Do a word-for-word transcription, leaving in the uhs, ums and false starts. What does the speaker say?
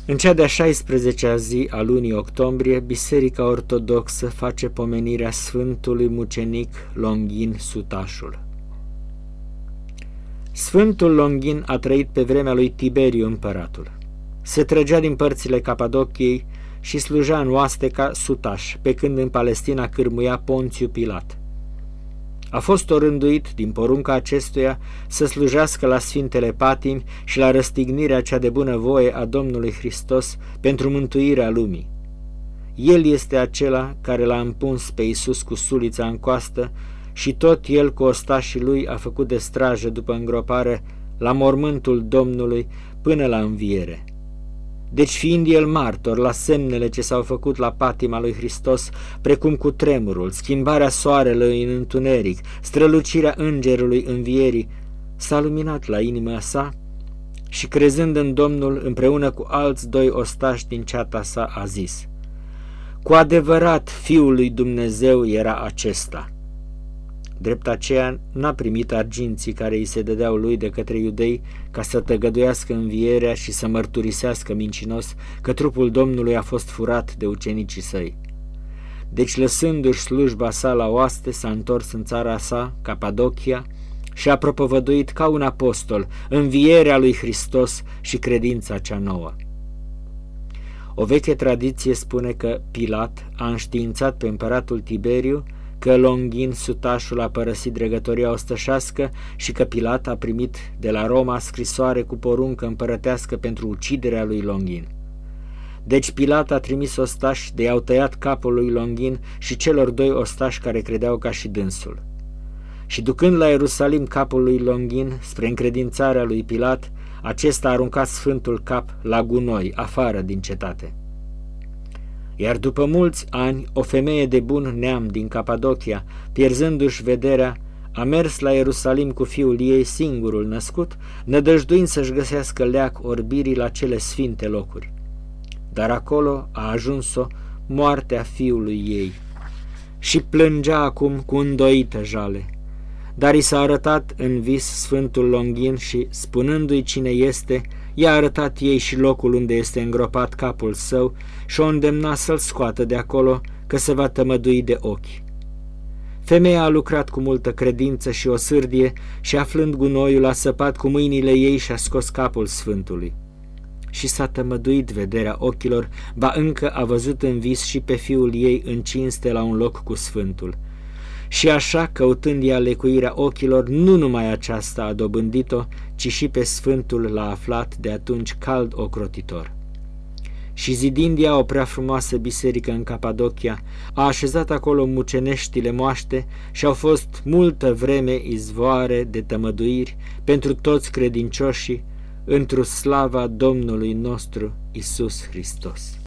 În cea de-a șaisprezecea zi a lunii octombrie, Biserica Ortodoxă face pomenirea Sfântului Mucenic Longin Sutașul. Sfântul Longin a trăit pe vremea lui Tiberiu împăratul. Se trăgea din părțile Capadociei și sluja în oaste ca sutaș, pe când în Palestina cârmuia Ponțiu Pilat. A fost orânduit din porunca acestuia să slujească la Sfintele Patimi și la răstignirea cea de bună voie a Domnului Hristos pentru mântuirea lumii. El este acela care l-a împuns pe Iisus cu sulița în coastă și tot el cu ostașii lui a făcut de strajă după îngropare la mormântul Domnului până la înviere. Deci fiind el martor la semnele ce s-au făcut la patima lui Hristos, precum cu tremurul, schimbarea soarelui în întuneric, strălucirea îngerului învierii, s-a luminat la inima sa și crezând în Domnul împreună cu alți doi ostași din ceata sa a zis: cu adevărat Fiul lui Dumnezeu era acesta. Drept aceea n-a primit arginții care îi se dădeau lui de către iudei ca să tăgăduiască învierea și să mărturisească mincinos că trupul Domnului a fost furat de ucenicii săi. Deci lăsându-și slujba sa la oaste, s-a întors în țara sa, Capadocia, și a propovăduit ca un apostol învierea lui Hristos și credința cea nouă. O veche tradiție spune că Pilat a înștiințat pe împăratul Tiberiu că Longin Sutașul a părăsit dregătoria ostășească și că Pilat a primit de la Roma scrisoare cu poruncă împărătească pentru uciderea lui Longin. Deci Pilat a trimis ostași de i-au tăiat capul lui Longin și celor doi ostași care credeau ca și dânsul. Și ducând la Ierusalim capul lui Longin spre încredințarea lui Pilat, acesta a aruncat sfântul cap la gunoi, afară din cetate. Iar după mulți ani, o femeie de bun neam din Capadocia, pierzându-și vederea, a mers la Ierusalim cu fiul ei singurul născut, nădăjduind să-și găsească leac orbirii la cele sfinte locuri. Dar acolo a ajuns-o moartea fiului ei și plângea acum cu îndoită jale. Dar i s-a arătat în vis Sfântul Longin și, spunându-i cine este, i-a arătat ei și locul unde este îngropat capul său și o îndemna să-l scoată de acolo, că se va tămădui de ochi. Femeia a lucrat cu multă credință și o sârdie și, aflând gunoiul, a săpat cu mâinile ei și a scos capul Sfântului. Și s-a tămăduit vederea ochilor, ba încă a văzut în vis și pe fiul ei în cinste la un loc cu Sfântul. Și așa, căutând ea lecuirea ochilor, nu numai aceasta a dobândit-o, ci și pe Sfântul l-a aflat de atunci cald ocrotitor. Și zidind ea o prea frumoasă biserică în Capadocia, a așezat acolo muceneștile moaște și au fost multă vreme izvoare de tămăduiri pentru toți credincioșii, într-o slava Domnului nostru Iisus Hristos.